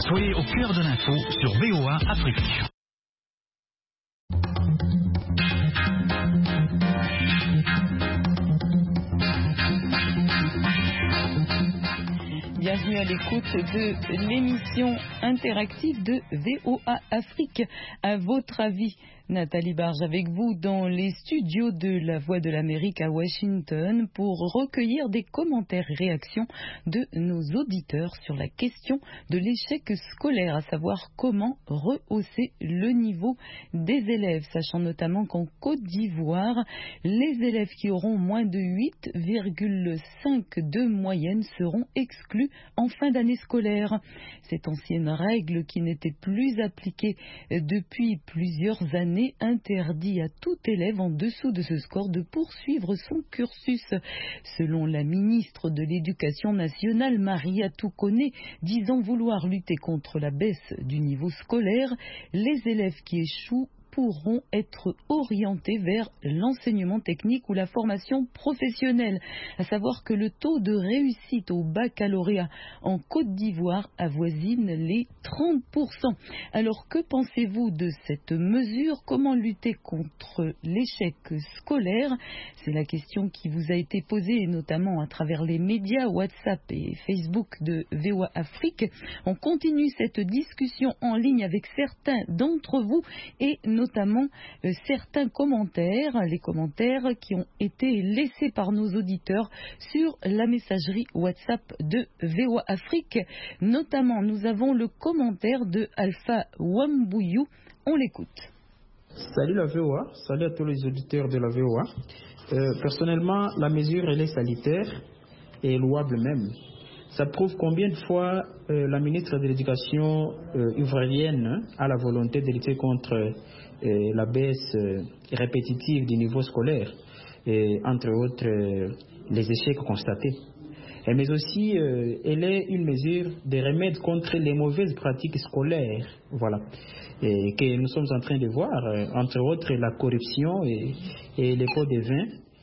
Soyez au cœur de l'info sur VOA Afrique. Bienvenue à l'écoute de l'émission interactive de VOA Afrique. À votre avis, Nathalie Barge avec vous dans les studios de La Voix de l'Amérique à Washington pour recueillir des commentaires et réactions de nos auditeurs sur la question de l'échec scolaire, à savoir comment rehausser le niveau des élèves, sachant notamment qu'en Côte d'Ivoire, les élèves qui auront moins de 8,5 de moyenne seront exclus en fin d'année scolaire. Cette ancienne règle qui n'était plus appliquée depuis plusieurs années interdit à tout élève en dessous de ce score de poursuivre son cursus. Selon la ministre de l'Éducation nationale, Mariatou Koné, disant vouloir lutter contre la baisse du niveau scolaire, les élèves qui échouent pourront être orientés vers l'enseignement technique ou la formation professionnelle. À savoir que le taux de réussite au baccalauréat en Côte d'Ivoire avoisine les 30%. Alors que pensez-vous de cette mesure? Comment lutter contre l'échec scolaire? C'est la question qui vous a été posée notamment à travers les médias WhatsApp et Facebook de VOA Afrique. On continue cette discussion en ligne avec certains d'entre vous et notamment certains commentaires, les commentaires qui ont été laissés par nos auditeurs sur la messagerie WhatsApp de VOA Afrique. Notamment, nous avons le commentaire de Alpha Wambouyou. On l'écoute. Salut la VOA, salut à tous les auditeurs de la VOA. Personnellement, la mesure elle est salutaire et louable même. Ça prouve combien de fois la ministre de l'Éducation ivoirienne a la volonté de lutter contre la baisse répétitive du niveau scolaire, entre autres les échecs constatés. Mais aussi, elle est une mesure de remède contre les mauvaises pratiques scolaires, voilà, que nous sommes en train de voir, entre autres la corruption et les pots de vin,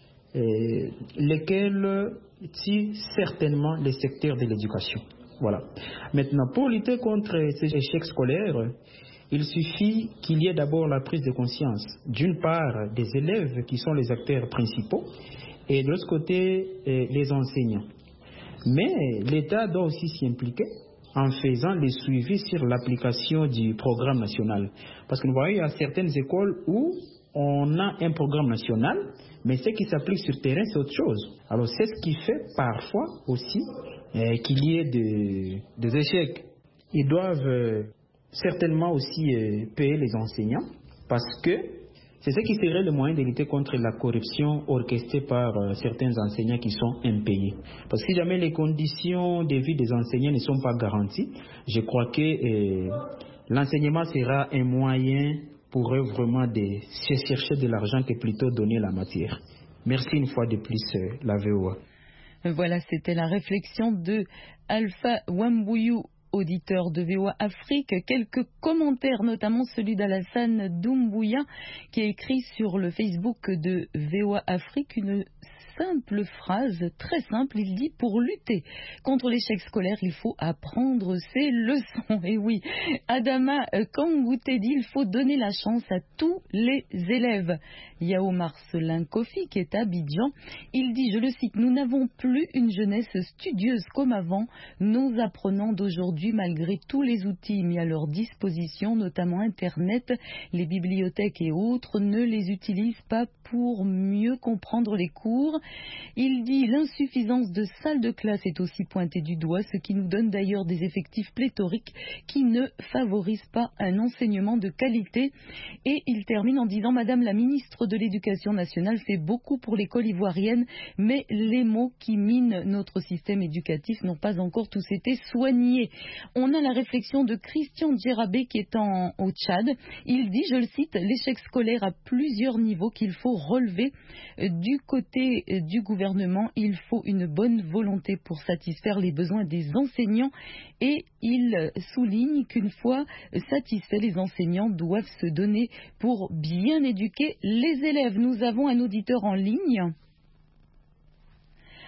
lesquels tuent certainement les secteurs de l'éducation. Voilà. Maintenant, pour lutter contre ces échecs scolaires, il suffit qu'il y ait d'abord la prise de conscience, d'une part des élèves qui sont les acteurs principaux et de l'autre côté les enseignants. Mais l'État doit aussi s'y impliquer en faisant les suivis sur l'application du programme national. Parce que nous voyons, il y a certaines écoles où on a un programme national, mais ce qui s'applique sur le terrain, c'est autre chose. Alors c'est ce qui fait parfois aussi qu'il y ait des échecs. Ils doivent certainement aussi payer les enseignants, parce que c'est ce qui serait le moyen de lutter contre la corruption orchestrée par certains enseignants qui sont impayés. Parce que si jamais les conditions de vie des enseignants ne sont pas garanties, je crois que l'enseignement sera un moyen pour eux vraiment de chercher de l'argent que plutôt donner la matière. Merci une fois de plus, la VOA. Voilà, c'était la réflexion de Alpha Wambouyou, auditeur de VOA Afrique. Quelques commentaires, notamment celui d'Alassane Doumbouya, qui a écrit sur le Facebook de VOA Afrique une simple phrase, très simple. Il dit: pour lutter contre l'échec scolaire, il faut apprendre ses leçons. Et oui, Adama Kangoute dit: il faut donner la chance à tous les élèves. Yao Marcelin Kofi, qui est à Abidjan, il dit, je le cite: nous n'avons plus une jeunesse studieuse comme avant. Nos apprenants d'aujourd'hui, malgré tous les outils mis à leur disposition, notamment Internet, les bibliothèques et autres, ne les utilisent pas pour mieux comprendre les cours. Il dit: l'insuffisance de salles de classe est aussi pointée du doigt, ce qui nous donne d'ailleurs des effectifs pléthoriques qui ne favorisent pas un enseignement de qualité. Et il termine en disant: Madame la ministre de l'Éducation nationale fait beaucoup pour l'école ivoirienne, mais les maux qui minent notre système éducatif n'ont pas encore tous été soignés. On a la réflexion de Christian Djerabé qui est au Tchad. Il dit, je le cite: l'échec scolaire à plusieurs niveaux qu'il faut relever. Du côté du gouvernement, il faut une bonne volonté pour satisfaire les besoins des enseignants, et il souligne qu'une fois satisfaits, les enseignants doivent se donner pour bien éduquer les élèves. Nous avons un auditeur en ligne.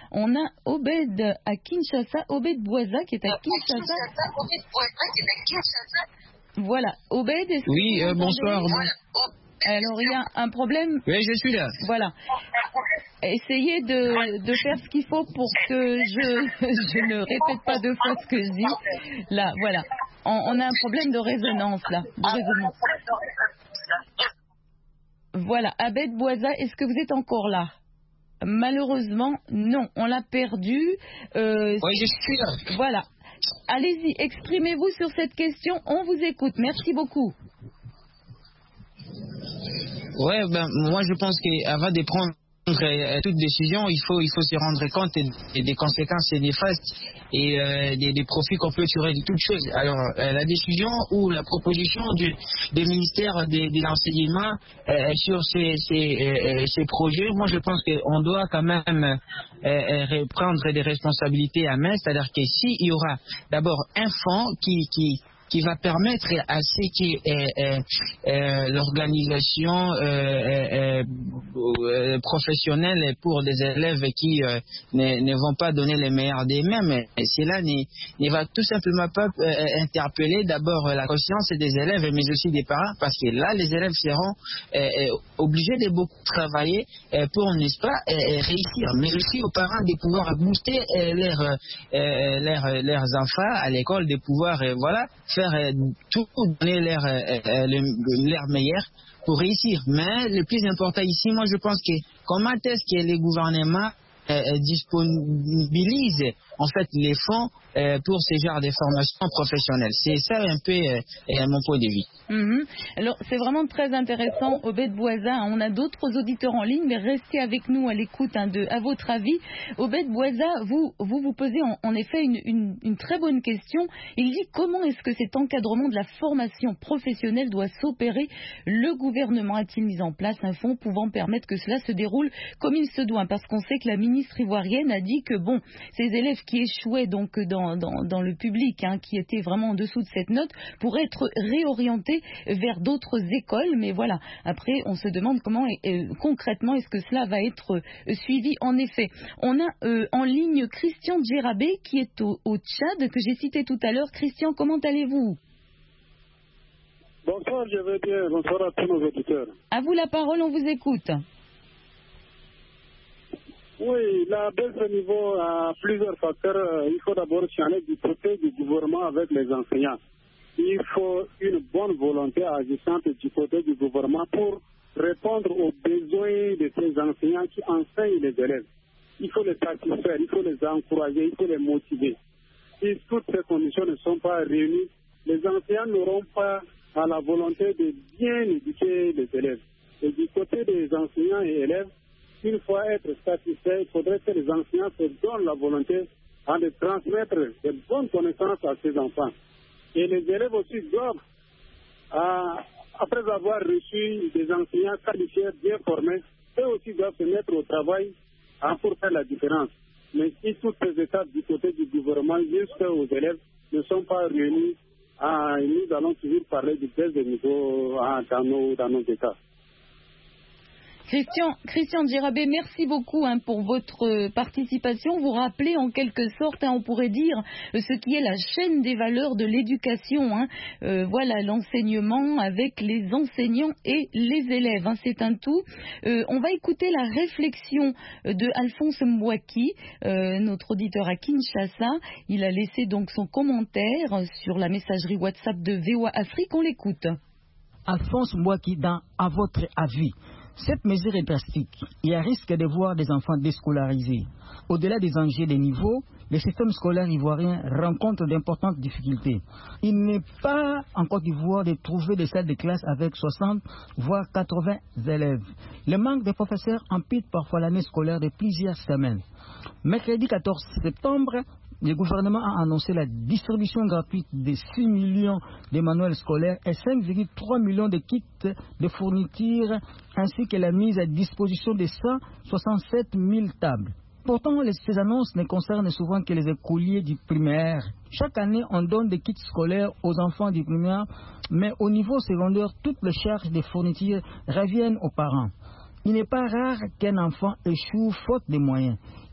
On a Obed à Kinshasa, Obed Bouaza qui est à Kinshasa. Voilà, Obed, est-ce que oui, vous bonsoir. Alors, il y a un problème. Oui, je suis là. Voilà. Essayez de faire ce qu'il faut pour que je ne répète pas deux fois ce que je dis. Là, voilà. On a un problème de résonance, là. De résonance. Voilà. Abed Bouaza, est-ce que vous êtes encore là? Malheureusement, non. On l'a perdu. Oui, je suis là. Voilà. Allez-y, exprimez-vous sur cette question. On vous écoute. Merci beaucoup. Ouais, moi je pense qu'avant de prendre toute décision, il faut se rendre compte des conséquences néfastes et des profits qu'on peut tirer de toutes choses. Alors, la décision ou la proposition du ministère de l'enseignement sur ces projets, moi je pense qu'on doit quand même prendre des responsabilités à main, c'est-à-dire que s'il y aura d'abord un fonds qui va permettre à ce que l'organisation professionnelle pour des élèves qui ne vont pas donner les meilleurs d'eux-mêmes, cela ne va tout simplement pas interpeller d'abord la conscience des élèves mais aussi des parents, parce que là les élèves seront obligés de beaucoup travailler pour, n'est-ce pas, réussir, mais aussi aux parents de pouvoir booster leurs enfants à l'école, de pouvoir faire tout, donner leur meilleur pour réussir. Mais le plus important ici, moi je pense que comment est-ce que les gouvernements disponibilisent en fait les fonds pour ce genre de formation professionnelle. C'est ça un peu mon point de vue. Alors c'est vraiment très intéressant, Obed Bouaza. On a d'autres auditeurs en ligne, mais restez avec nous à l'écoute à votre avis. Obed Bouaza, vous posez en effet une très bonne question. Il dit comment est-ce que cet encadrement de la formation professionnelle doit s'opérer? Le gouvernement a-t-il mis en place un fonds pouvant permettre que cela se déroule comme il se doit? Parce qu'on sait que la ministre ivoirienne a dit que ces élèves qui échouaient donc dans le public, qui étaient vraiment en dessous de cette note, pourraient être réorientés vers d'autres écoles. Mais voilà, après on se demande comment concrètement est-ce que cela va être suivi. En effet, on a en ligne Christian Djerabé qui est au Tchad, que j'ai cité tout à l'heure. Christian, comment allez-vous? Bonsoir, je vais bien. Bonsoir à tous nos auditeurs. À vous la parole, on vous écoute. Oui, la baisse de niveau a plusieurs facteurs. Il faut d'abord changer du côté du gouvernement avec les enseignants. Il faut une bonne volonté agissante du côté du gouvernement pour répondre aux besoins de ces enseignants qui enseignent les élèves. Il faut les satisfaire, il faut les encourager, il faut les motiver. Si toutes ces conditions ne sont pas réunies, les enseignants n'auront pas à la volonté de bien éduquer les élèves. Et du côté des enseignants et élèves, une fois être satisfait, il faudrait que les enseignants se donnent la volonté de transmettre de bonnes connaissances à ces enfants. Et les élèves aussi doivent, après avoir reçu des enseignants qualifiés, bien formés, eux aussi doivent se mettre au travail pour faire la différence. Mais si toutes ces étapes du côté du gouvernement jusqu'aux élèves ne sont pas réunies, nous allons toujours parler du baisse de niveau dans nos États. Christian Djerabé, merci beaucoup pour votre participation. Vous rappelez en quelque sorte, on pourrait dire, ce qui est la chaîne des valeurs de l'éducation. Voilà, l'enseignement avec les enseignants et les élèves. C'est un tout. On va écouter la réflexion de Alphonse Mbouaki, notre auditeur à Kinshasa. Il a laissé donc son commentaire sur la messagerie WhatsApp de VOA Afrique. On l'écoute. Alphonse Mbouaki, à votre avis, cette mesure est drastique et à risque de voir des enfants déscolarisés. Au-delà des enjeux des niveaux, le système scolaire ivoirien rencontre d'importantes difficultés. Il n'est pas en Côte d'Ivoire de trouver des salles de classe avec 60 voire 80 élèves. Le manque de professeurs impede parfois l'année scolaire de plusieurs semaines. Mercredi 14 septembre, le gouvernement a annoncé la distribution gratuite de 6 millions de manuels scolaires et 5,3 millions de kits de fournitures, ainsi que la mise à disposition de 167 000 tables. Pourtant, ces annonces ne concernent souvent que les écoliers du primaire. Chaque année, on donne des kits scolaires aux enfants du primaire, mais au niveau secondaire, toutes les charges de fournitures reviennent aux parents. Il n'est pas rare qu'un enfant échoue faute de moyens.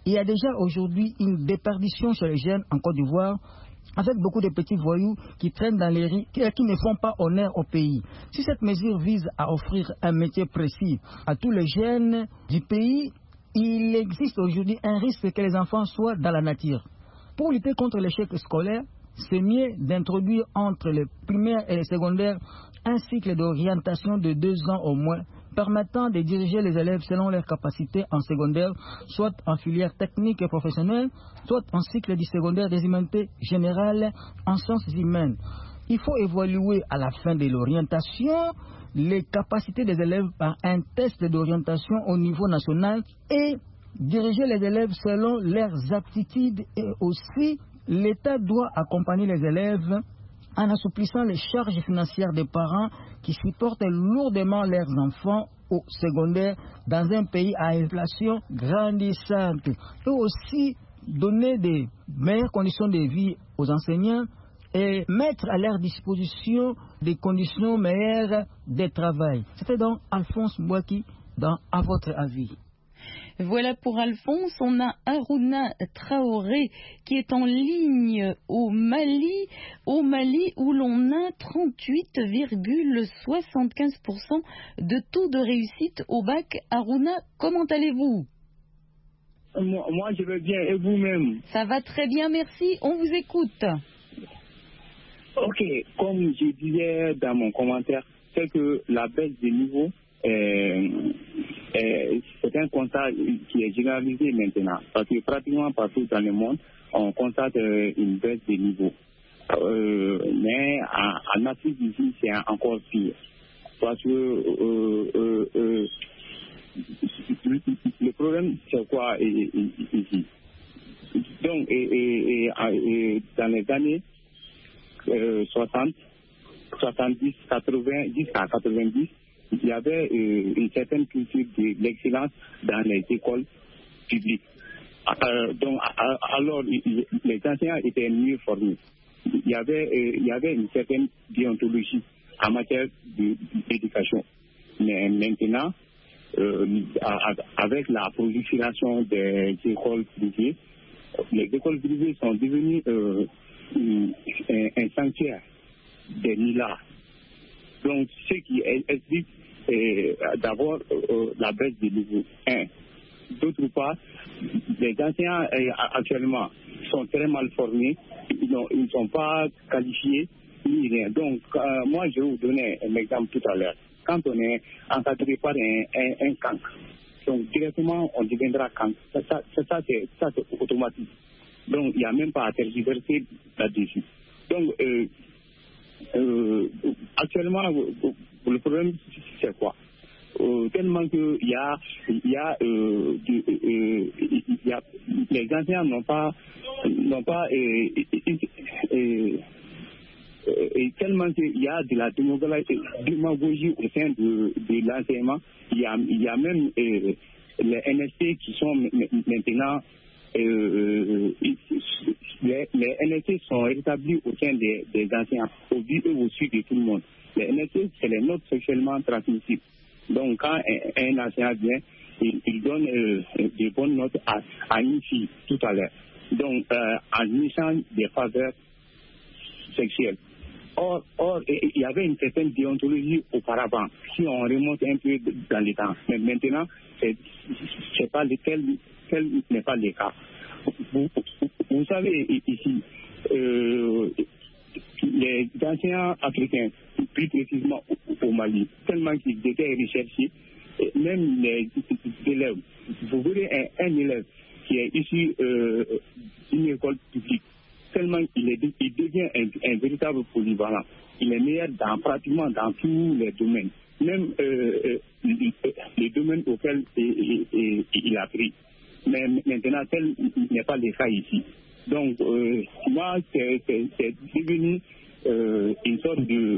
Il y a déjà aujourd'hui une déperdition chez les jeunes en Côte d'Ivoire, avec beaucoup de petits voyous qui traînent dans les rues, qui ne font pas honneur au pays. Si cette mesure vise à offrir un métier précis à tous les jeunes du pays, il existe aujourd'hui un risque que les enfants soient dans la nature. Pour lutter contre l'échec scolaire, c'est mieux d'introduire entre le primaire et le secondaire un cycle d'orientation de 2 ans au moins, permettant de diriger les élèves selon leurs capacités en secondaire, soit en filière technique et professionnelle, soit en cycle du secondaire des humanités générales en sciences humaines. Il faut évaluer à la fin de l'orientation les capacités des élèves par un test d'orientation au niveau national et diriger les élèves selon leurs aptitudes. Et aussi, l'État doit accompagner les élèves en assouplissant les charges financières des parents qui supportent lourdement leurs enfants au secondaire dans un pays à inflation grandissante. Et aussi donner des meilleures conditions de vie aux enseignants et mettre à leur disposition des conditions meilleures de travail. C'était donc Alphonse Mbouaki dans À votre avis. Voilà pour Alphonse. On a Harouna Traoré qui est en ligne au Mali où l'on a 38,75% de taux de réussite au bac. Harouna, comment allez-vous? Moi, je vais bien. Et vous-même? Ça va très bien, merci. On vous écoute. Ok, comme je disais dans mon commentaire, c'est que la baisse des niveaux, c'est un constat qui est généralisé maintenant. Parce que pratiquement partout dans le monde, on constate une baisse des niveaux. Mais en Afrique ici, c'est encore pire. Parce que le problème, c'est quoi ici? Donc, dans les années 60, 70, 80, jusqu'à 90, il y avait une certaine culture de l'excellence dans les écoles publiques. Donc, alors, les enseignants étaient mieux formés. Il y avait une certaine déontologie en matière d'éducation. Mais maintenant, avec la prolifération des écoles privées, les écoles privées sont devenues un sanctuaire des milliards. Donc, ce qui explique d'abord la baisse du niveau 1. D'autre part, les enseignants actuellement sont très mal formés, ils ne sont pas qualifiés ni rien. Donc, moi, je vais vous donner un exemple tout à l'heure. Quand on est encadré par un cancre, donc directement on deviendra cancre. Ça c'est automatique. Donc, il n'y a même pas à tergiverser là-dessus. Donc, actuellement, le problème, c'est quoi? Tellement que les enseignants n'ont pas tellement qu'il y a de la démagogie au sein de l'enseignement. Il y a même les NST qui sont maintenant les NST sont rétablis au sein des enseignants, au but et au su de tout le monde. Les NST, c'est les notes sexuellement transmissibles. Donc, quand un enseignant vient, il donne des bonnes notes à une fille tout à l'heure. Donc, en échange des faveurs sexuelles. Or, il y avait une certaine déontologie auparavant, si on remonte un peu dans le temps. Mais maintenant, tel n'est pas le cas. Vous savez, ici, les enseignants africains, plus précisément au Mali, tellement qu'ils étaient recherchés, même les élèves, vous verrez un élève qui est issu d'une école publique, tellement il devient un véritable polyvalent. Il est meilleur pratiquement dans tous les domaines, même les domaines auxquels il a pris. Mais maintenant, tel n'est pas le cas ici. Donc, moi, c'est devenu une sorte de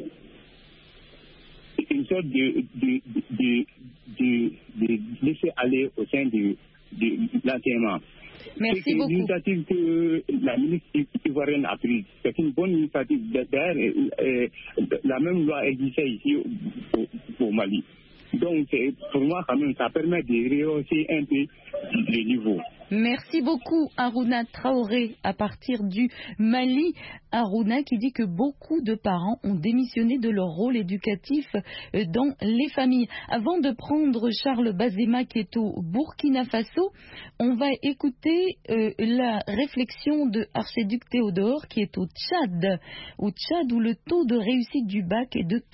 laisser aller au sein de l'enseignement. Merci beaucoup. L'initiative que la ministre ivoirienne a prise, c'est une bonne initiative. D'ailleurs, la même loi existait ici au Mali. Donc, pour moi, quand même, ça permet de rehausser un peu le niveau. Merci beaucoup Harouna Traoré à partir du Mali. Harouna qui dit que beaucoup de parents ont démissionné de leur rôle éducatif dans les familles. Avant de prendre Charles Bazema qui est au Burkina Faso, on va écouter la réflexion de Archiduc Théodore qui est au Tchad où le taux de réussite du bac est de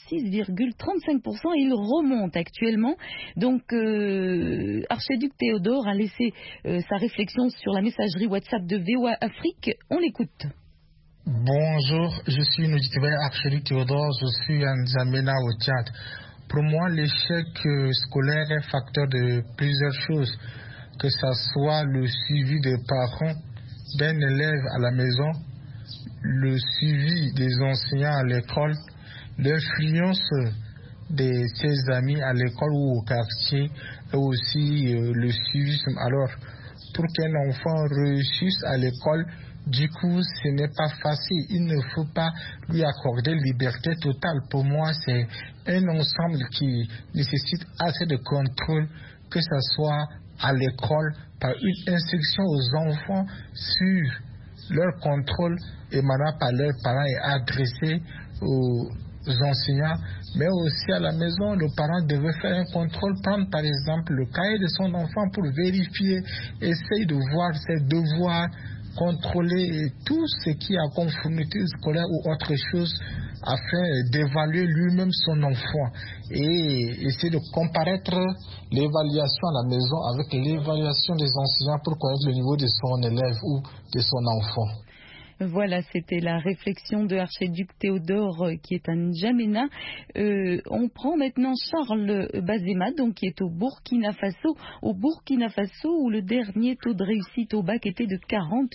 46,35% et il remonte actuellement. Donc Archiduc Théodore a laissé sa réflexion sur la messagerie WhatsApp de VOA Afrique. On l'écoute. Bonjour, je suis Nujitibé Archiduc Théodore, je suis en N'Djamena au Tchad. Pour moi, l'échec scolaire est facteur de plusieurs choses, que ce soit le suivi des parents d'un élève à la maison, le suivi des enseignants à l'école, l'influence de ses amis à l'école ou au quartier, et aussi le suivisme. Alors, pour qu'un enfant réussisse à l'école, du coup, ce n'est pas facile. Il ne faut pas lui accorder liberté totale. Pour moi, c'est un ensemble qui nécessite assez de contrôle, que ce soit à l'école, par une instruction aux enfants sur leur contrôle émanant par leurs parents et adressé aux enseignants, mais aussi à la maison, le parent devait faire un contrôle, prendre par exemple le cahier de son enfant pour vérifier, essayer de voir ses devoirs, contrôler tout ce qui est à conformité scolaire ou autre chose afin d'évaluer lui-même son enfant et essayer de comparaître l'évaluation à la maison avec l'évaluation des enseignants pour connaître le niveau de son élève ou de son enfant. Voilà, c'était la réflexion de Archiduc Théodore qui est à N'Djamena. On prend maintenant Charles Bazema, donc qui est au Burkina Faso. Au Burkina Faso, où le dernier taux de réussite au bac était de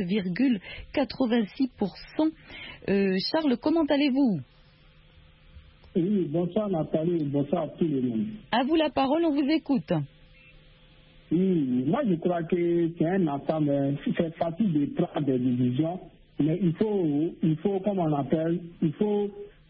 40,86%. Charles, comment allez-vous? Oui, bonsoir Nathalie, bonsoir à tout le monde. À vous la parole, on vous écoute. Oui, moi je crois que c'est un ensemble, c'est facile de prendre des décisions. Mais il faut, comme on appelle, il faut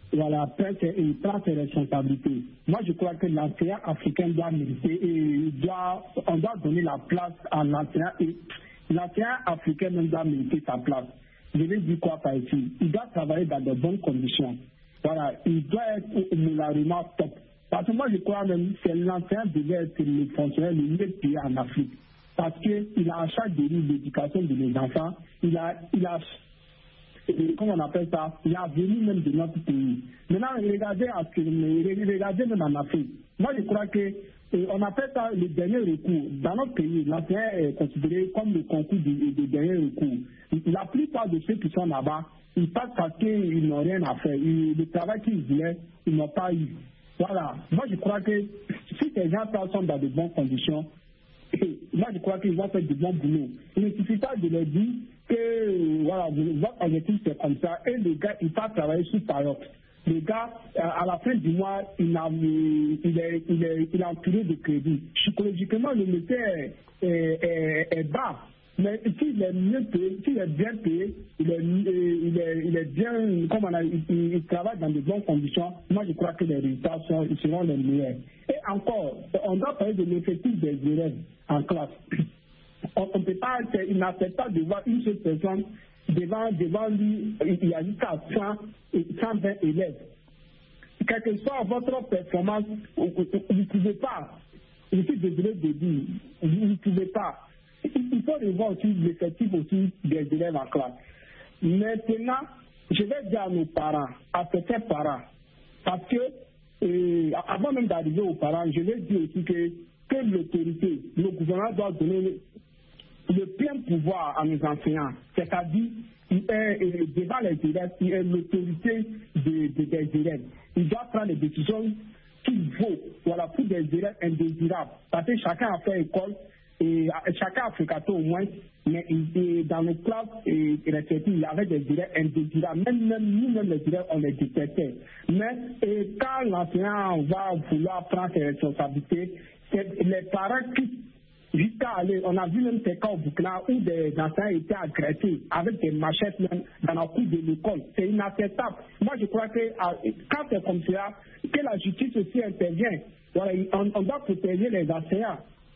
prendre ses responsabilités. Moi, je crois que l'enseignant africain doit mériter et on doit donner la place à l'enseignant et l'enseignant africain même doit mériter sa place. Je vais dire quoi par ici? Il doit travailler dans de bonnes conditions. Voilà, il doit être moralement top. Parce que moi, je crois même que l'enseignant devait être le fonctionnaire le mieux payé en Afrique. Parce qu'il a en charge de l'éducation de nos enfants, il a comment on appelle ça, il a venu même de notre pays. Maintenant, regardez même en Afrique. Moi, je crois que on appelle ça le dernier recours. Dans notre pays, l'enseignant est considéré comme le concours du dernier recours. La plupart de ceux qui sont là-bas, ils passent parce qu'ils n'ont rien à faire. Le travail qu'ils voulaient, ils n'ont pas eu. Voilà. Moi, je crois que si ces gens sont dans de bonnes conditions, moi, je crois qu'ils vont faire du bon boulot. Il ne suffit pas de leur dire que voilà, votre objectif c'est comme ça, et le gars, il va travailler sous parole. Le gars, à la fin du mois, il est entouré de crédit. Psychologiquement, le métier est bas. Mais s'il est mieux payé, s'il est bien payé, il est bien, comme il travaille dans de bonnes conditions, moi je crois que les résultats seront les meilleurs. Et encore, on doit parler de l'effectif des élèves en classe. On ne peut pas, il n'accepte pas de voir une seule personne devant lui, il y a jusqu'à 120 élèves. Quelle que soit votre performance, vous ne pouvez pas, je suis désolé de dire, vous ne pouvez pas. Il faut revoir aussi l'effectif aussi des élèves en classe. Maintenant, je vais dire à nos parents, à certains parents, parce que avant même d'arriver aux parents, je vais dire aussi que l'autorité, le gouvernement doit donner le plein pouvoir à nos enseignants, c'est-à-dire devant les élèves, il est l'autorité des élèves. Il doit prendre les décisions qu'il faut, voilà, pour des élèves indésirables. Parce que chacun a fait école, et chacun a fréquenté au moins, mais dans nos classes respectives, il y avait des élèves indésirables. Nous-mêmes les élèves, on les détestait. Mais quand l'enseignant va vouloir prendre ses responsabilités, c'est les parents qui jusqu'à aller, on a vu même ces cas au Burkina où des enseignants étaient agressés avec des machettes même dans la cour de l'école. C'est inacceptable. Moi, je crois que quand c'est comme ça, que la justice aussi intervient. Voilà, on doit protéger les enseignants.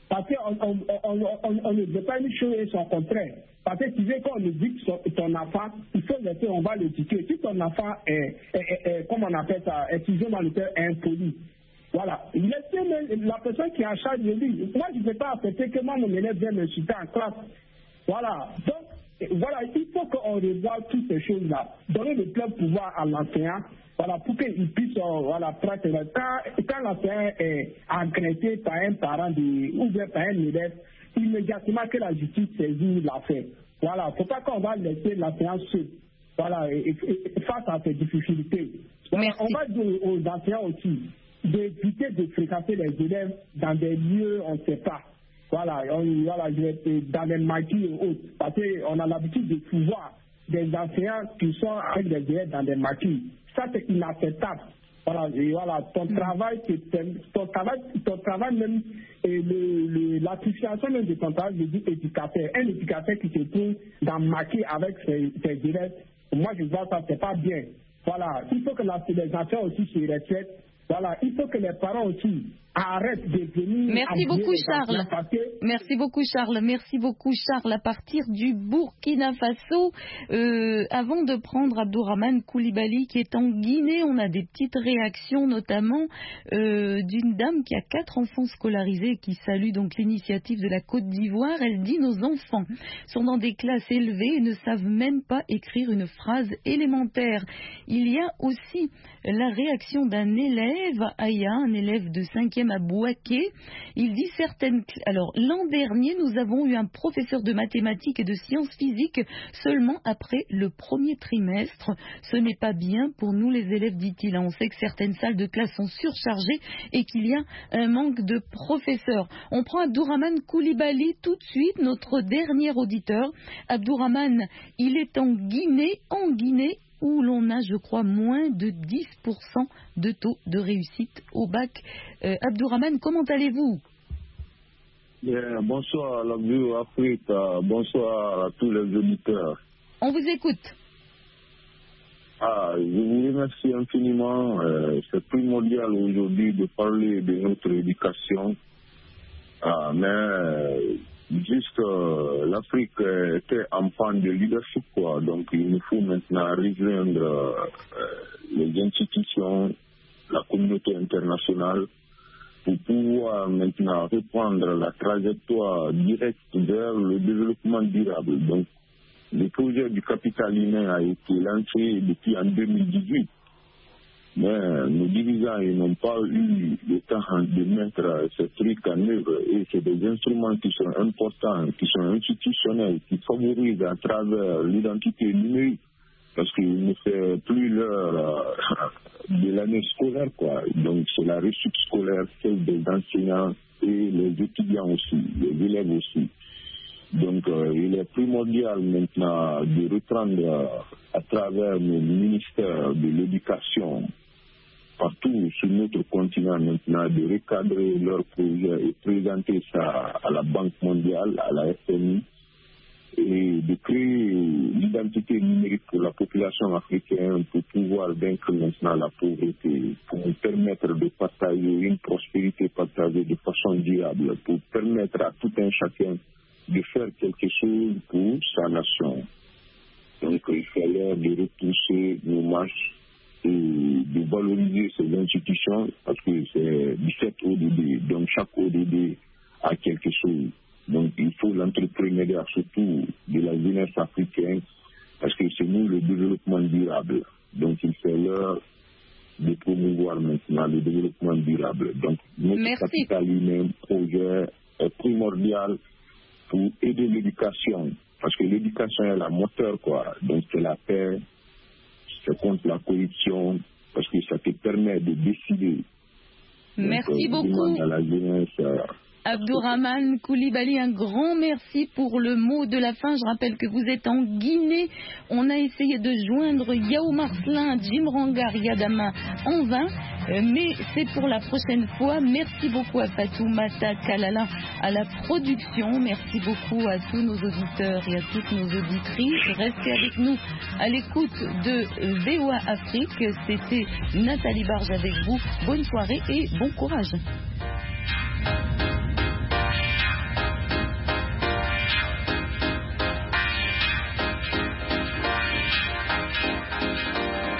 Parce qu'on ne veut pas une chose et son contraire. Parce que tu veux qu'on éduque ton enfant, il faut laisser, on va l'éduquer. Si ton enfant est comment on appelle ça, excusez-moi le terme, impoli. Voilà. Laissez la personne qui est en charge de lui. Moi, je ne peux pas accepter que moi, mon élève vienne me citer en classe. Voilà. Donc, voilà, il faut qu'on revoie toutes ces choses-là. Donner le plein pouvoir à l'enseignant, voilà, pour qu'il puisse, voilà, pratiquer. Quand l'enseignant est agressé par un parent ou bien par un élève, immédiatement que la justice saisit l'affaire. Voilà. Il ne faut pas qu'on va laisser l'enseignant seul. Voilà, et face à ces difficultés. Voilà, on va dire aux enseignants aussi d'éviter de fréquenter les élèves dans des lieux on ne sait pas. Voilà, dans les maquis et autres. Parce qu'on a l'habitude de pouvoir des enseignants qui sont avec des élèves dans des maquis. Ça, c'est inacceptable. Voilà, et voilà, ton travail même, et l'association même de ton travail, je dis éducateur. Un éducateur qui se trouve dans maquis avec ses élèves, moi je vois ça, c'est pas bien. Voilà, il faut que les enfants aussi se respectent. Voilà, il faut que les parents aussi arrêtent de venir. Merci beaucoup, Charles. Merci beaucoup, Charles. Merci beaucoup, Charles. À partir du Burkina Faso, avant de prendre Abdourahmane Coulibaly qui est en Guinée, on a des petites réactions, notamment d'une dame qui a 4 enfants scolarisés et qui salue donc l'initiative de la Côte d'Ivoire. Elle dit: nos enfants sont dans des classes élevées et ne savent même pas écrire une phrase élémentaire. Il y a aussi la réaction d'un élève, Aya, un élève de 5e à Bouaké. Il dit alors, l'an dernier, nous avons eu un professeur de mathématiques et de sciences physiques seulement après le premier trimestre. Ce n'est pas bien pour nous les élèves, dit-il. On sait que certaines salles de classe sont surchargées et qu'il y a un manque de professeurs. On prend Abdourahmane Coulibaly tout de suite, notre dernier auditeur. Abdourahmane, il est en Guinée, où l'on a, je crois, moins de 10% de taux de réussite au bac. Abdourahmane, comment allez-vous? Bonsoir à la Bio Afrique, bonsoir à tous les auditeurs. On vous écoute. Je vous remercie infiniment. C'est primordial aujourd'hui de parler de notre éducation. Juste, l'Afrique était en panne de leadership, quoi. Donc, il nous faut maintenant rejoindre les institutions, la communauté internationale, pour pouvoir maintenant reprendre la trajectoire directe vers le développement durable. Donc, le projet du capital humain a été lancé depuis en 2018. Mais nos dirigeants n'ont pas eu le temps de mettre ces trucs en œuvre. Et c'est des instruments qui sont importants, qui sont institutionnels, qui favorisent à travers l'identité numérique. Parce qu'il ne fait plus l'heure de l'année scolaire, quoi. Donc c'est la réussite scolaire, celle des enseignants et les étudiants aussi, les élèves aussi. Donc il est primordial maintenant de reprendre à travers le ministère de l'Éducation, partout sur notre continent maintenant, de recadrer leurs projets et présenter ça à la Banque mondiale, à la FMI, et de créer l'identité numérique pour la population africaine pour pouvoir vaincre maintenant la pauvreté, pour permettre de partager une prospérité partagée de façon durable, pour permettre à tout un chacun de faire quelque chose pour sa nation. Donc il fallait de repousser nos marches et de valoriser ces institutions parce que c'est 17 ODD, donc chaque ODD a quelque chose. Donc il faut l'entrepreneuriat surtout de la jeunesse africaine parce que c'est nous le développement durable. Donc il fait l'heure de promouvoir maintenant le développement durable. Donc notre capital humain projet est primordial pour aider l'éducation parce que l'éducation est la moteur, quoi. Donc c'est la paix, c'est contre la corruption parce que ça te permet de décider. Merci beaucoup. À la jeunesse, Abdourahmane Coulibaly, un grand merci pour le mot de la fin. Je rappelle que vous êtes en Guinée. On a essayé de joindre Yao Marcelin, Jim Rangar, Yadama en vain, mais c'est pour la prochaine fois. Merci beaucoup à Fatoumata Kalala à la production. Merci beaucoup à tous nos auditeurs et à toutes nos auditrices. Restez avec nous à l'écoute de VOA Afrique. C'était Nathalie Barge avec vous. Bonne soirée et bon courage.